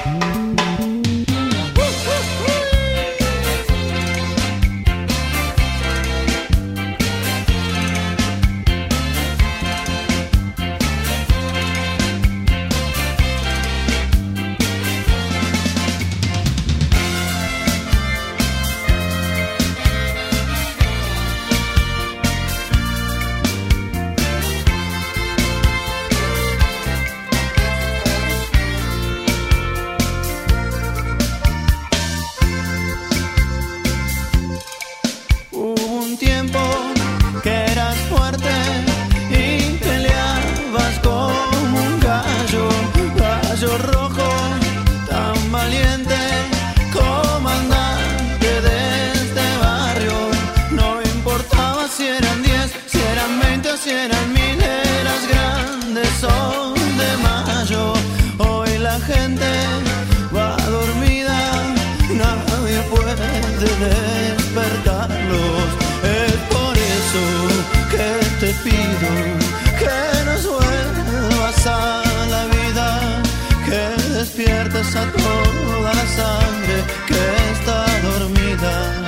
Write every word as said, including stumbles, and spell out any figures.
Si eran mineras grandes son de mayo. Hoy la gente va dormida, nadie puede despertarlos. Es por eso que te pido que nos vuelvas a la vida, que despiertes a toda la sangre que está dormida.